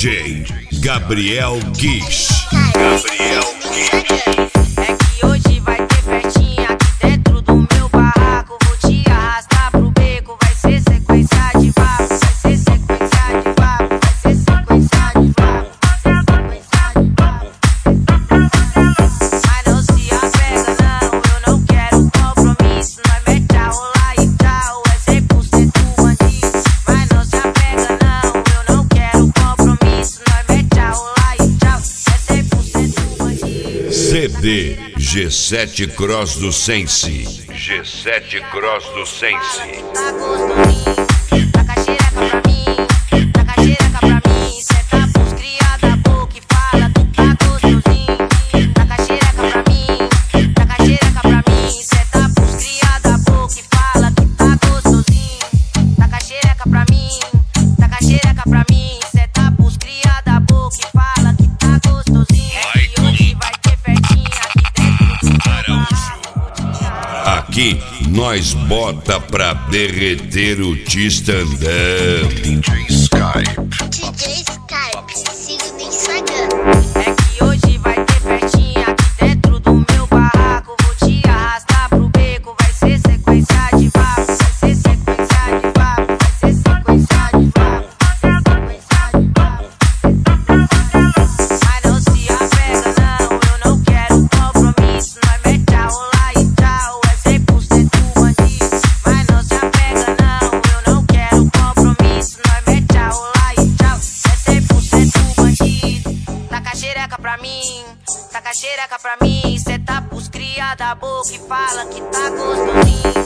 DJ Gabriel Guiz. É que hoje vai ter festinha aqui dentro do meu barraco. Vou te arrastar pro beco, vai ser sequência de vapo. Vai ser sequência de vapo, vai ser sequência de vapo. Mas não se apega não, eu não quero compromisso. Nós mete a rolar e tal, é 100% bandido. Mas não se apega não, eu não quero compromisso. Nós mete a rolar e tal, é 100% bandido. CD G7 Cross do Sense. G7 Cross do Sense. Tá gostosinho, taca xereca pra mim, taca xereca pra mim. Cê tá pros cria da boca e fala que tá gostosinho. Taca xereca pra mim, taca xereca pra mim. Cê tá pros cria da boca e fala que tá gostosinho. Taca xereca pra mim, taca xereca pra mim. Cê tá pros cria da boca e fala que tá gostosinho. É que hoje vai ter festinha aqui dentro do Araújo. Aqui nós bota pra derreter o Tistandão. DJ Sky. DJ Skype, siga no Instagram. É que hoje vai ter festinha aqui dentro do meu barraco. Vou te arrastar pro beco, vai ser sequência de vapo. Vai ser sequência de vapo, vai ser sequência de vapo. Mas não se apega não, eu não quero compromisso. Nós mete a rolar e tal, é 100% bandido. Mas não se apega não, eu não quero compromisso. Nós mete a rolar e tal, é 100% bandido. Taca xereca pra mim, taca xereca pra mim. Cê tá pros cria da boca e fala que tá gostosinho.